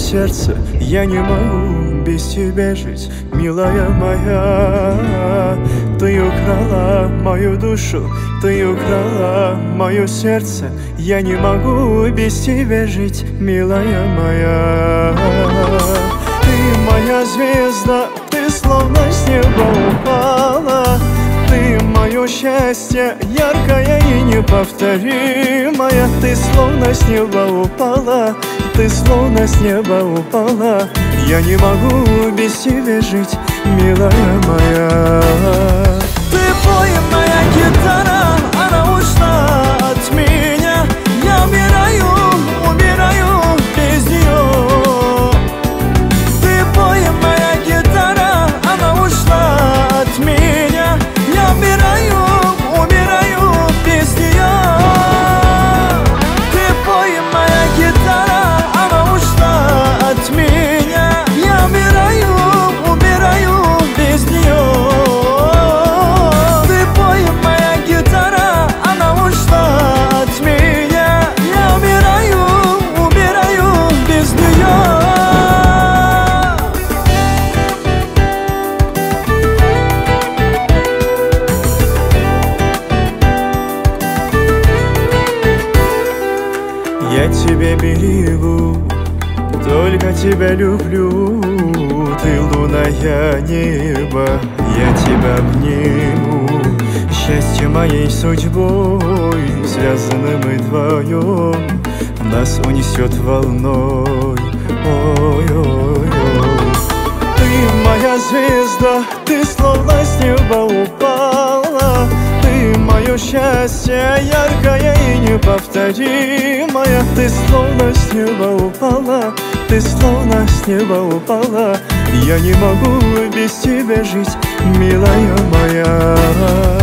сердце, я не могу без тебя жить, милая моя. Ты украла мою душу, ты украла мое сердце, я не могу без тебя жить, милая моя. Ты моя звезда, ты словно с неба упала. Ты мое счастье, яркое и неповторимое. Ты словно с неба упала, ты словно с неба упала. Я не могу без тебя жить, милая моя. Ты пой, моя гитара, она ушла от меня. Я умираю без нее. Ты пой, моя гитара, она ушла от меня. Я умираю без нее. Ты пой, моя гитара, она ушла от меня. Я умираю без нее. Ты пой, моя гитара, она ушла от меня. Я умираю без нее. Я тебя берегу, только тебя люблю. Ты луна, я небо, я тебя обниму. Счастье моей судьбой, связаны мы вдвоем, нас унесет волной. Ой-ой-ой. Ты моя звезда, ты словно с неба упала. Ты мое счастье, яркое и неповторимое. Ты словно с неба упала, ты словно с неба упала. Я не могу без тебя жить, милая моя.